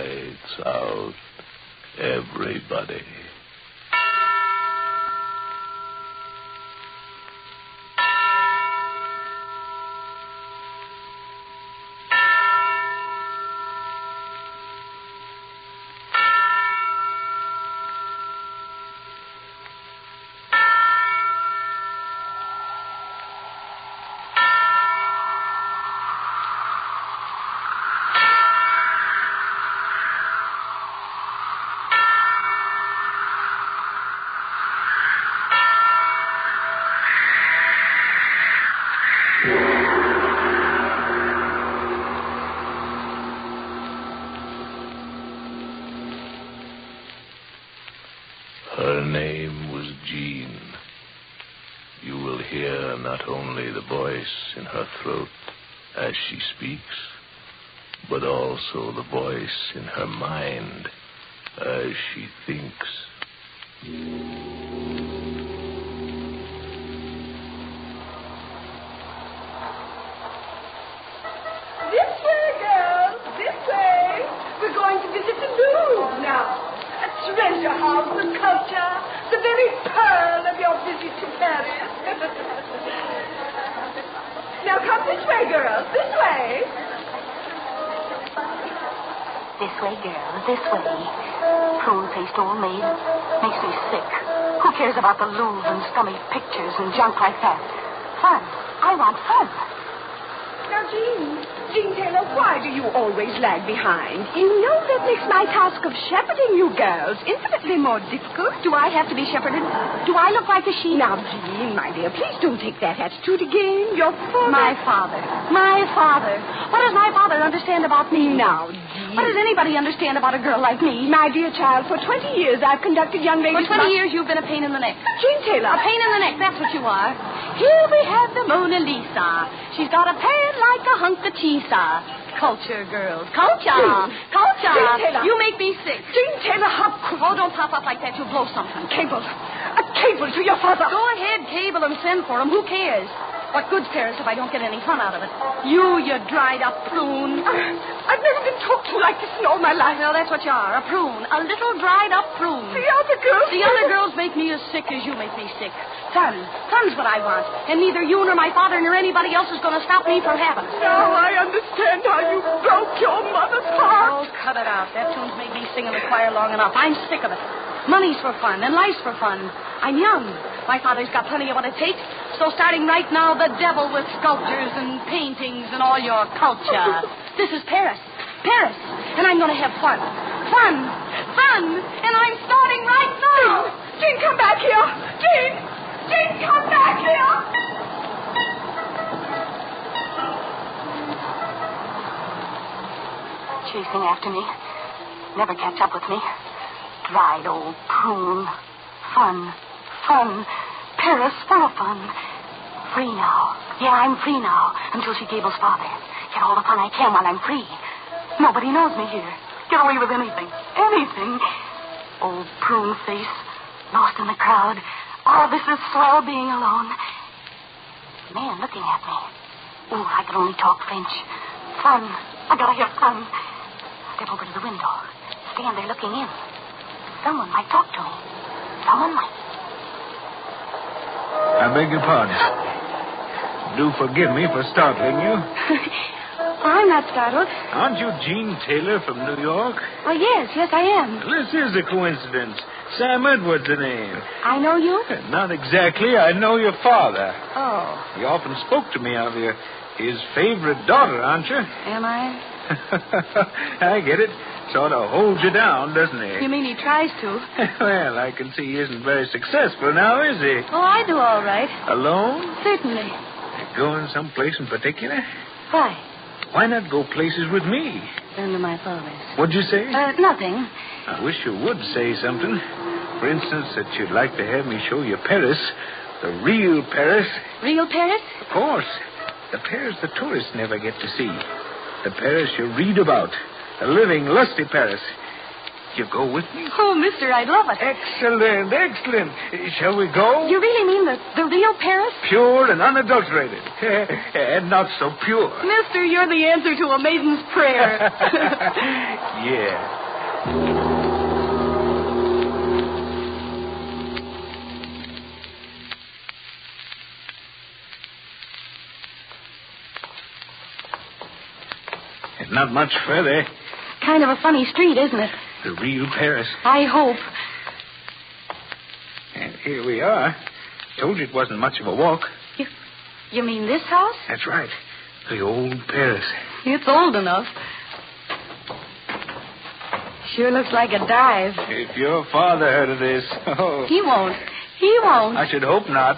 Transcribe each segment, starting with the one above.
Lights out, everybody. Her name was Jean. You will hear not only the voice in her throat as she speaks, but also the voice in her mind as she thinks. This way, girls, this way. We're going to visit the Louvre now. A treasure house of culture, the very pearl of your visit to Paris. Now come this way, girls, this way. This way, girl, this way. Prune-faced old maid. Makes me sick. Who cares about the Louvre and scummy pictures and junk like that? Fun. I want fun. Now, Jean Taylor, why do you always lag behind? You know that makes my task of shepherding you girls infinitely more difficult. Do I have to be shepherded? Do I look like a sheep? Now, Jean, my dear, please don't take that attitude again. Your father... My father. My father. What does my father understand about me? Now, Jean... What does anybody understand about a girl like me? My dear child, for 20 years I've conducted young ladies... For 20 years you've been a pain in the neck. Jean Taylor... A pain in the neck, that's what you are. Here we have the Mona Lisa. She's got a pan like a hunk of cheese. Culture, girls. Culture. Culture. Jean Taylor. You make me sick. Jean Taylor, how could... Oh, don't pop up like that. You'll blow something. Cable. A cable to your father. Go ahead, cable him, send for him. Who cares? What good's Paris if I don't get any fun out of it? You dried-up prune. I've never been talked to like this in all my life. Well, that's what you are, a prune. A little dried-up prune. The other girls... The other girls make me as sick as you make me sick. Fun. Fun's what I want. And neither you nor my father nor anybody else is going to stop me from having it. Now I understand how you broke your mother's heart. Oh, cut it out. That tune's made me sing in the choir long enough. I'm sick of it. Money's for fun, and life's for fun. I'm young. My father's got plenty of what it takes. So starting right now, the devil with sculptures and paintings and all your culture. This is Paris. Paris. And I'm going to have fun. Fun. Fun. And I'm starting right now. Jean, come back here. Jean, come back here. Chasing after me. Never catch up with me. Dried old prune. Fun. Paris full of fun. Free now. Yeah, I'm free now. Until she Gable's father. Get all the fun I can while I'm free. Nobody knows me here. Get away with anything. Anything. Old prune face. Lost in the crowd. Oh, this is swell being alone. Man looking at me. Ooh, I could only talk French. Fun. I gotta have fun. Step over to the window. Stand there looking in. Someone might talk to me. Someone might. I beg your pardon. Do forgive me for startling you. I'm not startled. Aren't you Jean Taylor from New York? Oh, yes, I am. This is a coincidence. Sam Edwards, the name. I know you? Not exactly. I know your father. Oh. He often spoke to me of you. His favorite daughter, aren't you? Am I? I get it. Sort of holds you down, doesn't he? You mean he tries to? Well, I can see he isn't very successful now, is he? Oh, I do all right. Alone? Certainly. Going someplace in particular? Why? Why not go places with me? Under my father's. What'd you say? Nothing. I wish you would say something. For instance, that you'd like to have me show you Paris. The real Paris. Real Paris? Of course. The Paris the tourists never get to see. The Paris you read about. A living, lusty Paris. You go with me? Oh, mister, I'd love it. Excellent. Shall we go? You really mean the real Paris? Pure and unadulterated. And not so pure. Mister, you're the answer to a maiden's prayer. Yeah. Not much further. Kind of a funny street, isn't it? The real Paris. I hope. And here we are. Told you it wasn't much of a walk. You mean this house? That's right. The old Paris. It's old enough. Sure looks like a dive. If your father heard of this, oh. He won't. He won't. I should hope not.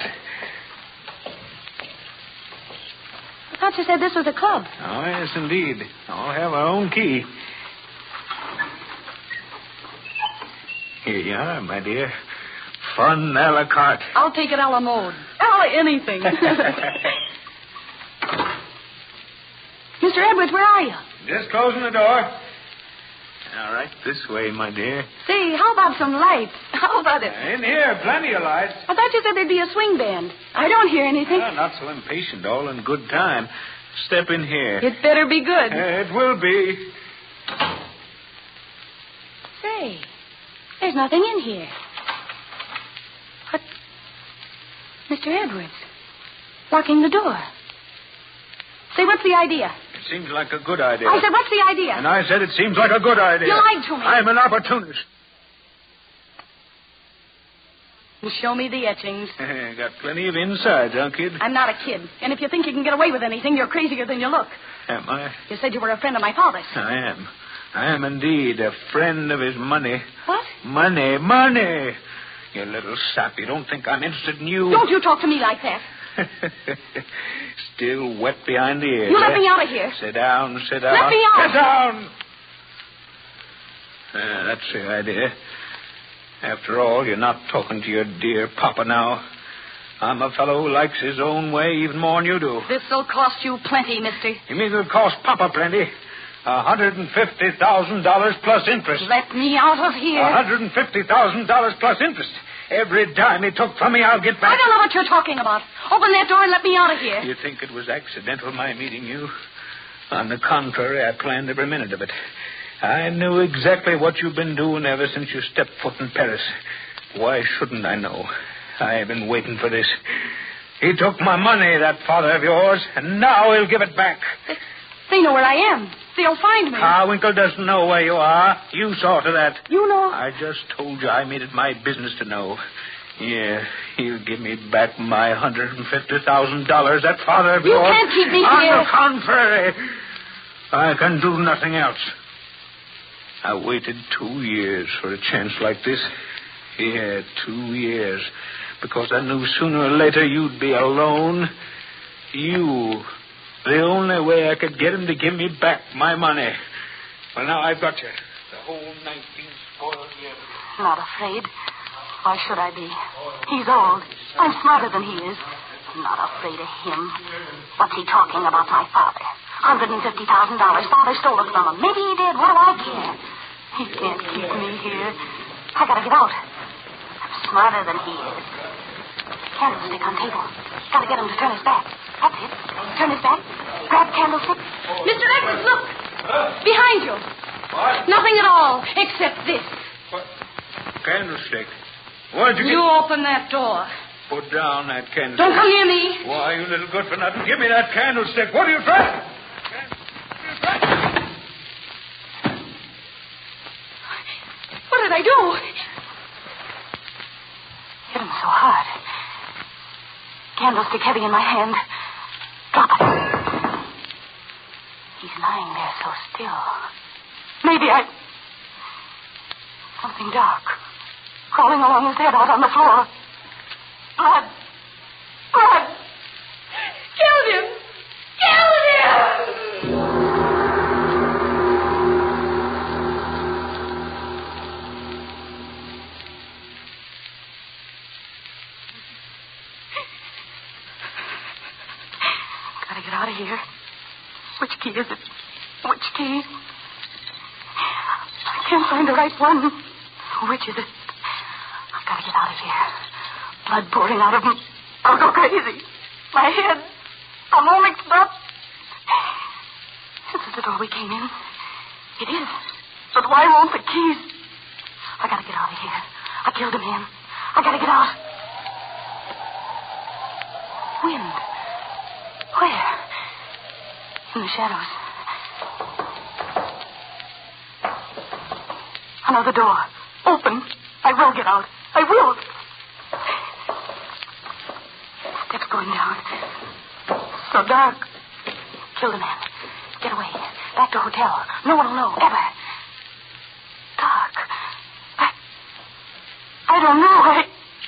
I thought you said this was a club. Oh, yes, indeed. I'll have our own key. Here you are, my dear. Fun a la carte. I'll take it a la mode. A la anything. Mr. Edwards, where are you? Just closing the door. All right, this way, my dear. Say, how about some lights? How about it? In here, plenty of lights. I thought you said there'd be a swing band. I don't hear anything. Oh, not so impatient, all in good time. Step in here. It better be good. It will be. Say, there's nothing in here. What? Mr. Edwards, locking the door. Say, what's the idea? It seems like a good idea. I said, what's the idea? And I said it seems like a good idea. You lied to me. I'm an opportunist. You show me the etchings. Got plenty of insides, huh, kid? I'm not a kid. And if you think you can get away with anything, you're crazier than you look. Am I? You said you were a friend of my father's. I am. I am indeed a friend of his money. What? Money, money. You little sap. You don't think I'm interested in you? Don't you talk to me like that. Still wet behind the ears. You let me out of here. Sit down, sit down. Let me out. Sit down. That's the idea. After all, you're not talking to your dear papa now. I'm a fellow who likes his own way even more than you do. This'll cost you plenty, mister. You mean it'll cost papa plenty? $150,000 plus interest. Let me out of here. $150,000 plus interest. Every dime he took from me, I'll get back. I don't know what you're talking about. Open that door and let me out of here. You think it was accidental, my meeting you? On the contrary, I planned every minute of it. I knew exactly what you've been doing ever since you stepped foot in Paris. Why shouldn't I know? I've been waiting for this. He took my money, that father of yours, and now he'll give it back. They know where I am. They'll find me. Carwinkle doesn't know where you are. You saw to that. You know? I just told you I made it my business to know. Yeah, he'll give me back my $150,000. That father of yours. You can't keep me On here. the contrary, I can do nothing else. I waited 2 years for a chance like this. Yeah, 2 years. Because I knew sooner or later you'd be alone. You. The only way I could get him to give me back my money. Well, now I've got you. The whole 19 spoiled years. Not afraid. Why should I be? He's old. I'm smarter than he is. I'm not afraid of him. What's he talking about, my father? $150,000. Father stole it from him. Maybe he did. What do I care? He can't keep me here. I gotta get out. I'm smarter than he is. Candlestick on table. Gotta get him to turn his back. That's it. Turn his back. Grab candlestick. Mr. Edwards, look. Behind you. What? Nothing at all, except this. What? Candlestick. Where'd you You get... open that door. Put down that candlestick. Don't come near me. Why, you little good for nothing. Give me that candlestick. What are you trying? What did I do? Hit him so hard. Candlestick heavy in my hand. Drop it. He's lying there so still. Maybe something dark. Crawling along his head out on the floor. Blood. Blood. Killed him. Killed him. Gotta get out of here. Which key is it? Which key? I can't find the right one. Which is it? I've got to get out of here. Blood pouring out of me. I'll go crazy. My head. I'm all mixed up. This is the door we came in. It is. The but why won't the keys? I gotta get out of here. I killed a man. I gotta get out. Wind. Where? In the shadows. Another door. Open. I will get out. I will. Steps going down. So dark. Killed a man. Get away. Back to hotel. No one will know, ever. Dark. I don't know.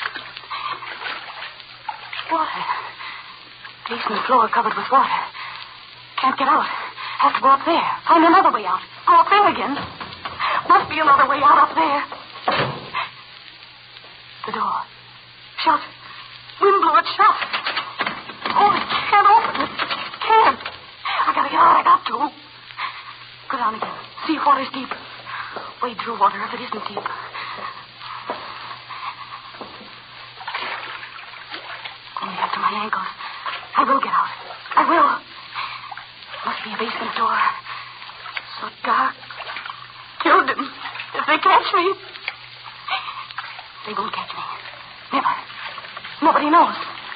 Water. Basement floor covered with water. Can't get out. Have to go up there. Find another way out. Go up there again. Must be another way out up there. The door. Shut. Wind blew it shut. Oh, I can't open it. Can't. I gotta get out. I got to. Go down again. See if water's deep. Wade through water if it isn't deep. Only up to my ankles. I will get out. I will. Must be a basement door. So dark. Killed him. If they catch me. They won't catch me. Never. Nobody knows.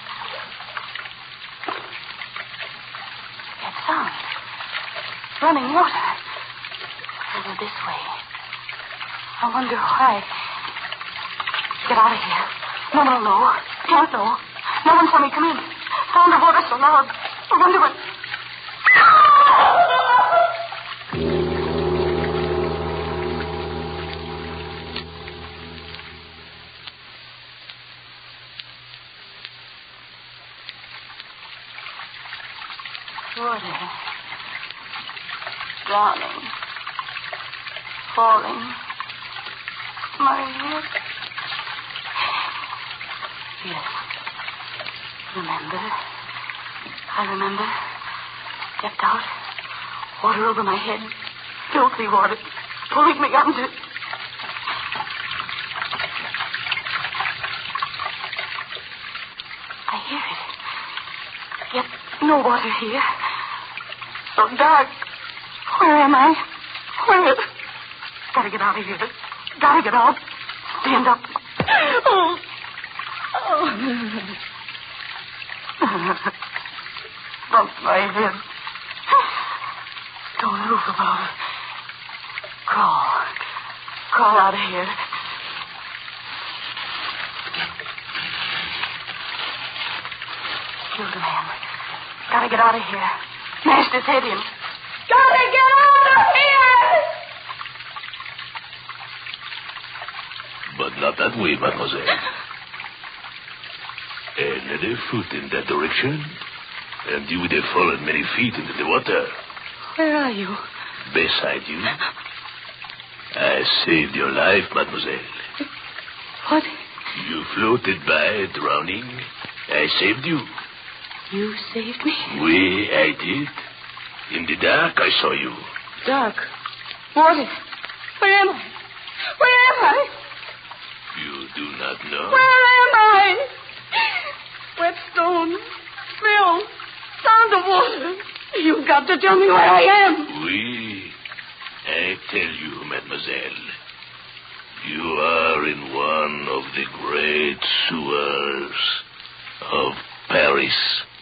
That sound. Running water. Over this way. I wonder why. Get out of here. No one will know. Can't know. No one saw me come in. Sound of water so loud. I wonder what... Water. Drowning. Falling. My head. Yes. Remember. I remember. Stepped out. Water over my head. Filthy water. Pulling me under. I hear it. Yet no water here. So dark. Where am I? Where? Gotta get out of here. Gotta get out. Stand up. Oh. Bump my head. Don't move about it. Crawl. Crawl out of here. Killed a man. Gotta get out of here. Smashed his head in. Gotta get out of here! But not that way, mademoiselle. Another foot in that direction, and you would have fallen many feet into the water. Where are you? Beside you. I saved your life, mademoiselle. What? You floated by, drowning. I saved you. You saved me? Oui, I did. In the dark, I saw you. Dark. Water. Where am I? Where am I? You do not know? Where am I? Wet stone. Smell. Sound of water. You've got to tell me where I am. Oui. I tell you, mademoiselle. You are in one of the great sewers of Paris.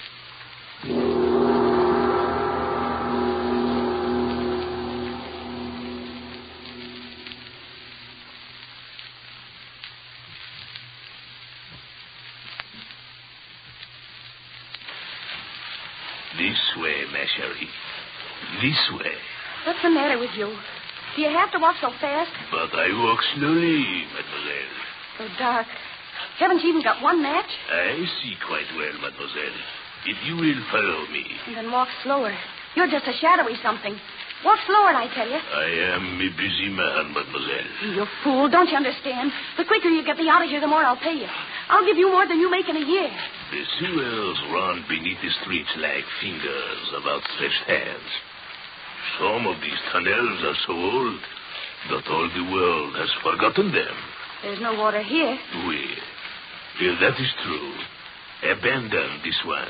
This way, ma chérie. This way. What's the matter with you? Do you have to walk so fast? But I walk slowly, mademoiselle. So dark. Haven't you even got one match? I see quite well, mademoiselle. If you will follow me. And then walk slower. You're just a shadowy something. Walk slower, I tell you. I am a busy man, mademoiselle. You fool. Don't you understand? The quicker you get me out of here, the more I'll pay you. I'll give you more than you make in a year. The sewers run beneath the streets like fingers of outstretched hands. Some of these tunnels are so old that all the world has forgotten them. There's no water here. Oui. If that is true, abandon this one.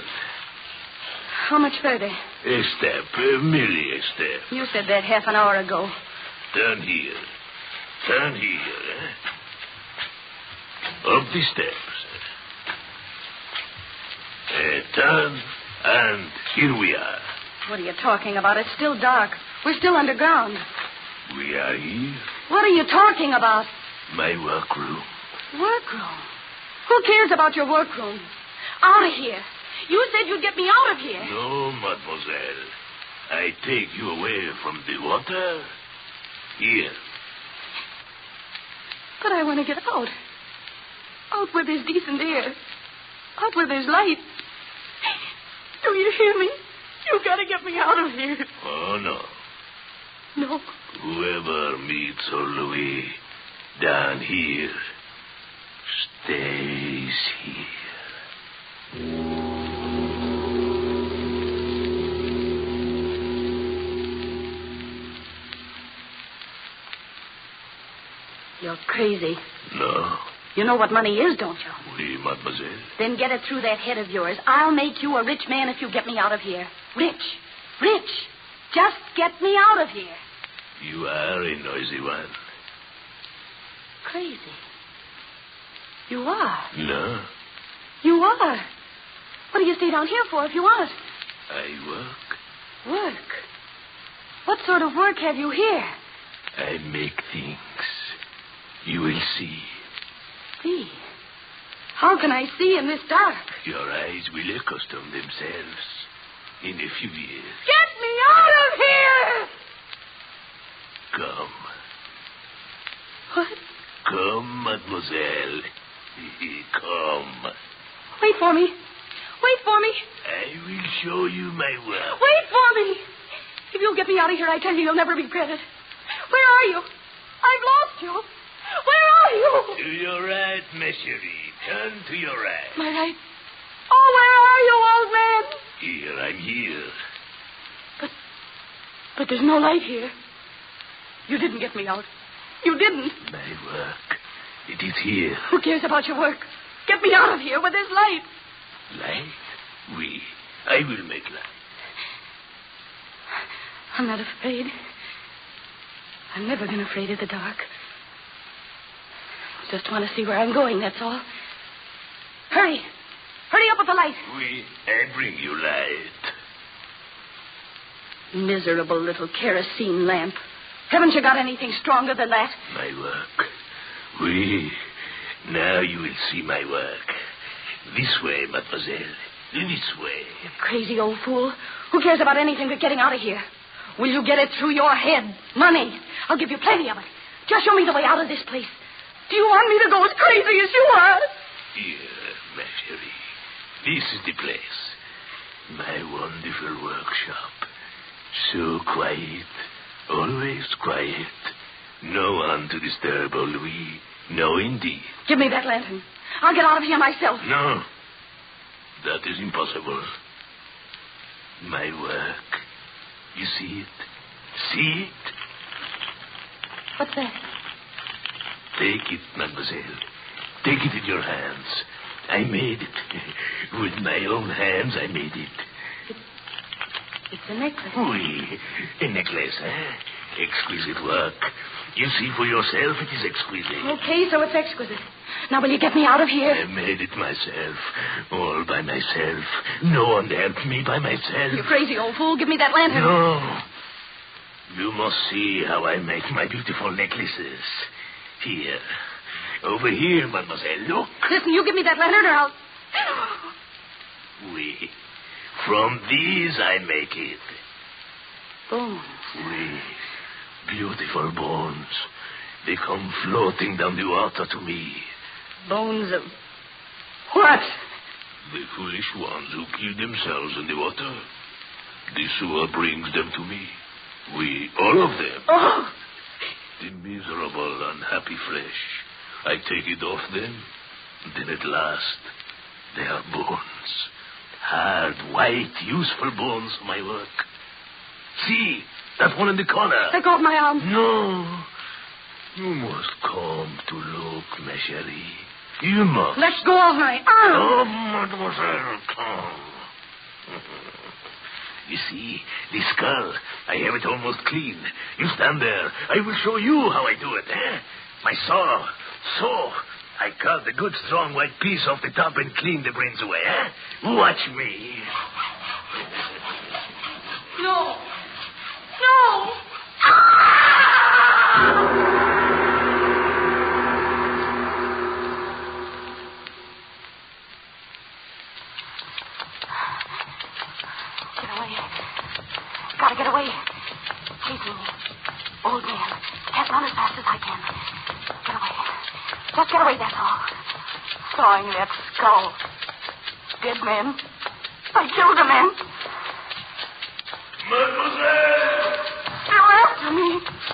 How much further? A step, merely a step. You said that half an hour ago. Turn here. Turn here, eh? Up the steps. Turn, and here we are. What are you talking about? It's still dark. We're still underground. We are here. What are you talking about? My workroom. Workroom? Who cares about your workroom? Out of here. You said you'd get me out of here. No, mademoiselle. I take you away from the water. Here. But I want to get out. Out where there's decent air. Out where there's light. Do you hear me? You've got to get me out of here. Oh, no. No. Whoever meets old Louis down here stays here. You're crazy. No. You know what money is, don't you? Oui, mademoiselle. Then get it through that head of yours. I'll make you a rich man if you get me out of here. Rich. Rich. Just get me out of here. You are a noisy one. Crazy. You are. No. You are. What do you stay down here for if you aren't? I work. Work? What sort of work have you here? I make things. You will see. See? How can I see in this dark? Your eyes will accustom themselves in a few years. Get me out of here! Come. What? Come, mademoiselle. Come. Wait for me. Wait for me. I will show you my work. Wait for me. If you'll get me out of here, I tell you, you'll never regret it. Where are you? I've lost you. Where are you? To your right, ma chérie. Turn to your right. My right? Oh, where are you, old man? Here, I'm here. But there's no light here. You didn't get me out. You didn't. My work. It is here. Who cares about your work? Get me out of here where there's light. Light? Oui. I will make light. I'm not afraid. I've never been afraid of the dark. Just want to see where I'm going, that's all. Hurry. Hurry up with the light. Oui. I bring you light. Miserable little kerosene lamp. Haven't you got anything stronger than that? My work. Oui. Now you will see my work. This way, mademoiselle. This way. You crazy old fool. Who cares about anything but getting out of here? Will you get it through your head? Money. I'll give you plenty of it. Just show me the way out of this place. Do you want me to go as crazy as you are? Here, ma chérie. This is the place. My wonderful workshop. So quiet. Always quiet. No one to disturb old Louis. No, indeed. Give me that lantern. I'll get out of here myself. No. That is impossible. My work. You see it? See it? What's that? Take it, mademoiselle. Take it in your hands. I made it. With my own hands, I made it. It's a necklace. Oui, a necklace, eh? Exquisite work. You see for yourself it is exquisite. Okay, so it's exquisite. Now, will you get me out of here? I made it myself. All by myself. No one helped me by myself. You crazy old fool. Give me that lantern. No. You must see how I make my beautiful necklaces. Here. Over here, mademoiselle. Look. Listen, you give me that lantern or I'll... Oui. From these I make it. Bones. Oui. Beautiful bones. They come floating down the water to me. Bones of... What? The foolish ones who kill themselves in the water. The sewer brings them to me. We, all of them. Oh! The miserable, unhappy flesh. I take it off them. Then at last, they are bones. Hard, white, useful bones for my work. See, that one in the corner. Let go of my arm. No. You must come to look, ma chérie. You must. Let go of my arm. Oh, mademoiselle, come. You see, this skull, I have it almost clean. You stand there. I will show you how I do it, eh? My saw. So, I cut the good strong white piece off the top and clean the brains away, eh? Watch me. No. Gotta get away. Chasing me. Old man. Can't run as fast as I can. Get away. Just get away, that's all. Sawing that skull. Dead men. I killed a man. Mademoiselle! They're after me.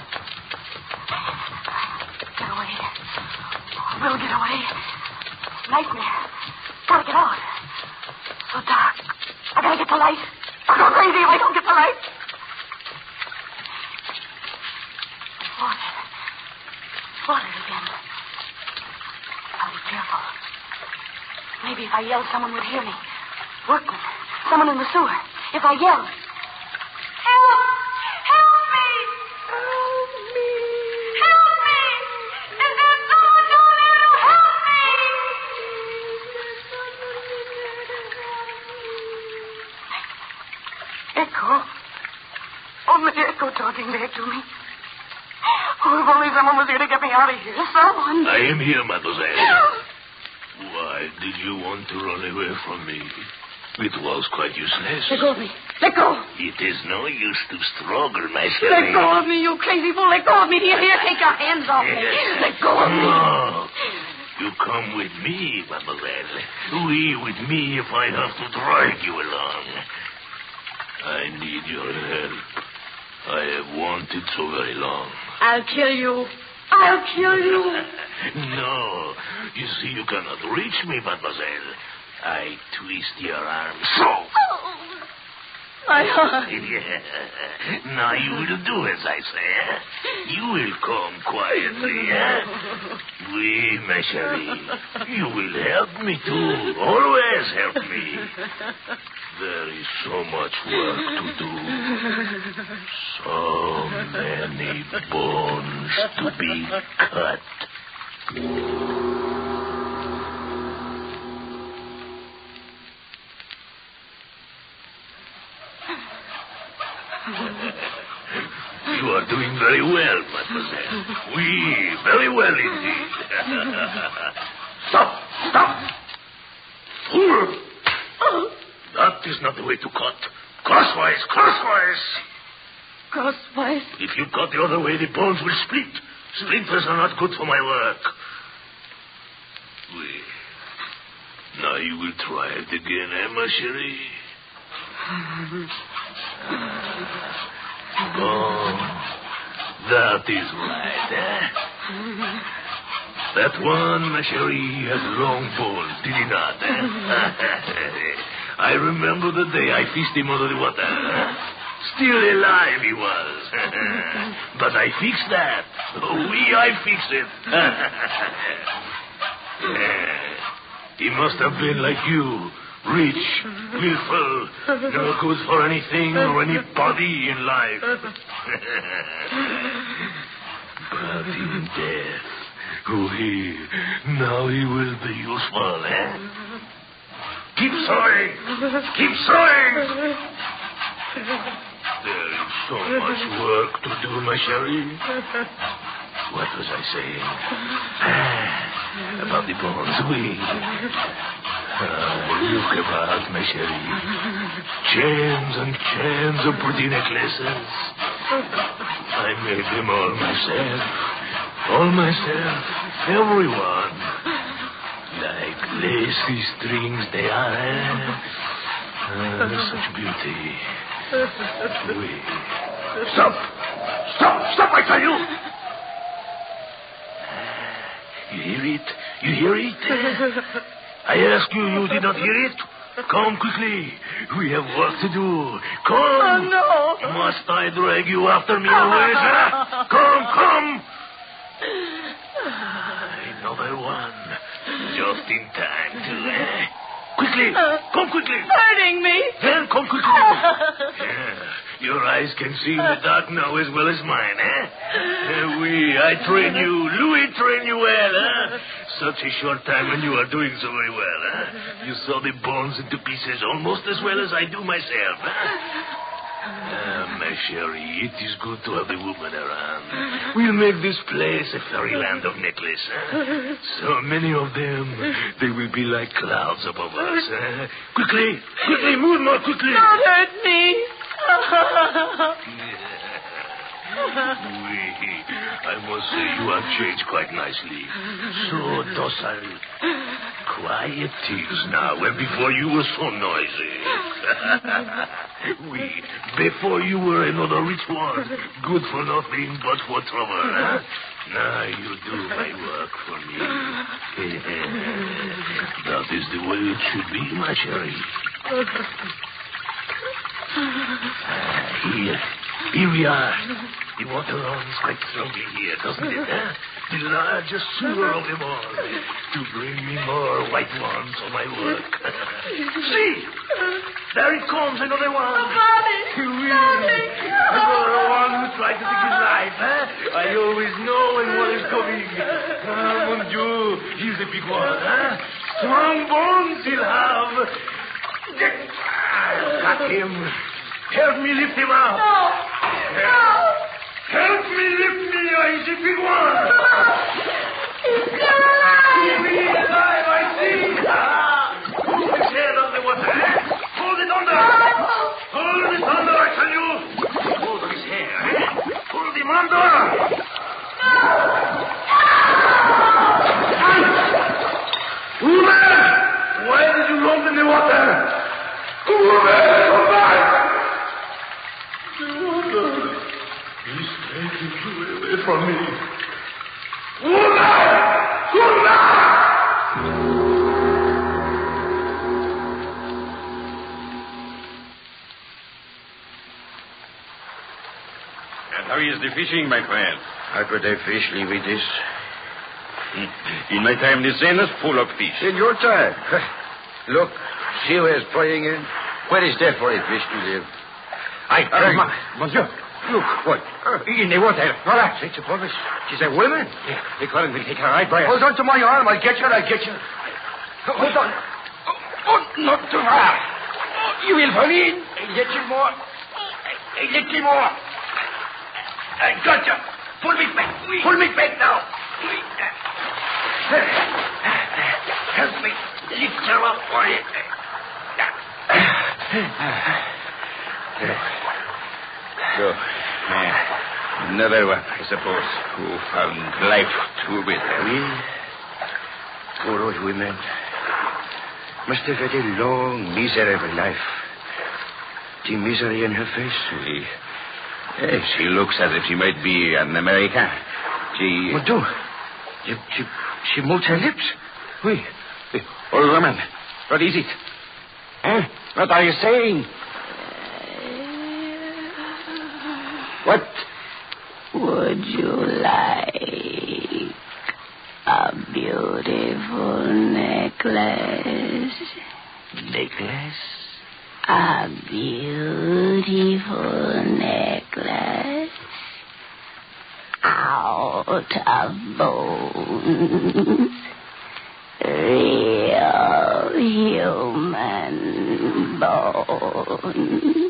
Get away. We'll get away. Nightmare. Gotta get out. So dark. I gotta get the light. I'll go crazy if I don't get the light. Water again. I'll be careful. Maybe if I yelled, someone would hear me. Workmen. Someone in the sewer. If I yelled. Help! Help me! Help me! Help me! Is there someone down there to help me? Echo. Only Echo talking back to me. Oh, if only someone was here to get me out of here. Someone. I am here, mademoiselle. Why did you want to run away from me? It was quite useless. Let go of me. Let go. It is no use to struggle, my son. Let go of me, you crazy fool. Let go of me. Do you hear? Take your hands off me. Let go of me. No. You come with me, mademoiselle. We with me if I have to drag you along. I need your help. I have wanted so very long. I'll kill you. I'll kill you. No. You see, you cannot reach me, mademoiselle. I twist your arm so. My heart. Yeah. Now you will do as I say. Eh? You will come quietly. Eh? Oui, ma chérie. You will help me too. Always help me. There is so much work to do. So many bones to be cut. You are doing very well, mademoiselle. Oui, very well indeed. Stop! Fool! That is not the way to cut. Crosswise! Crosswise? If you cut the other way, the bones will split. Splinters are not good for my work. Oui. Now you will try it again, eh, ma chérie? Oh, that is right, eh? That one, ma chérie, has long bones, did he not, eh? I remember the day I fished him under the water. Still alive he was. But I fixed that. Oui, I fixed it. He must have been like you. Rich, willful, no good for anything or anybody in life. But in death, now he will be useful, eh? Keep sawing! There is so much work to do, ma chérie. What was I saying? About the bones, oui. Look about, ma chérie. Chains and chains of pretty necklaces. I made them all myself. Everyone. Like lacy strings they are. Such beauty. Oui. Stop, I tell you. You hear it? I ask you, you did not hear it? Come quickly. We have work to do. Come. Oh, no. Must I drag you after me always? Huh? Come. Another one. Just in time to... Quick. quickly. Come quickly. Hurting me. Then come quickly. Yeah. Your eyes can see in the dark now as well as mine, eh? I train you. Louis train you well, eh? Such a short time and you are doing so very well, eh? You saw the bones into pieces almost as well as I do myself, eh? My chérie, it is good to have a woman around. We'll make this place a fairyland of necklace, eh? So many of them, they will be like clouds above us, eh? Quickly, move more quickly. Don't hurt me. I must say you have changed quite nicely. So docile. Quiet tears now, and before you were so noisy. Before you were another rich one, good for nothing but for trouble, huh? Now you do my work for me. That is the way it should be, my cherry. Here we are. The water runs quite strongly here, doesn't it, huh? The largest sewer of them all, to bring me more white ones for my work. See! There it comes, another one. Bobby! Another one who tried to take his life, huh? I always know when one is coming. Mon Dieu, he's a big one, huh? Strong bones he'll have. Got him. Help me lift him out. No. Help me lift me, he's a big one. He's still alive. He's alive, I see. Hold his head on the water, eh? Hold it under. Hold it under, I tell you. Hold his hair, eh? Hold him under. Woman! Why did you lump in the water? Woman, come back! He's taking you away from me. Woman! And how is the fishing, my friend? How could I fish leave with this? In my time, the Seine is full of fish. In your time? Look, see where it's playing in? Where is there for a fish to live? Monsieur, Look, what? in the water. Relax, it's above us. She's a woman. The current will take her right by us. Hold on to my arm. I'll get you. Hold on. Oh, not too far. You will fall in. A little more. I got you. Pull me back now. Help me lift her up for you. So, another one, I suppose, who found life too bitter. Oui. Poor old women. Must have had a long, miserable life. The misery in her face. She looks as if she might be an American. What do? She moves her lips. Oui. Old woman, what is it? Huh? What are you saying? What? Would you like a beautiful necklace? Necklace? A beautiful necklace out of bones. Real human bones.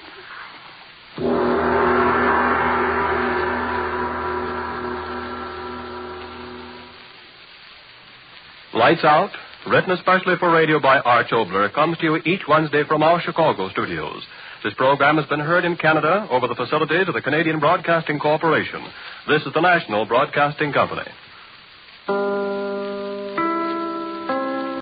Lights Out, written especially for radio by Arch Obler, comes to you each Wednesday from our Chicago studios. This program has been heard in Canada over the facilities of the Canadian Broadcasting Corporation. This is the National Broadcasting Company.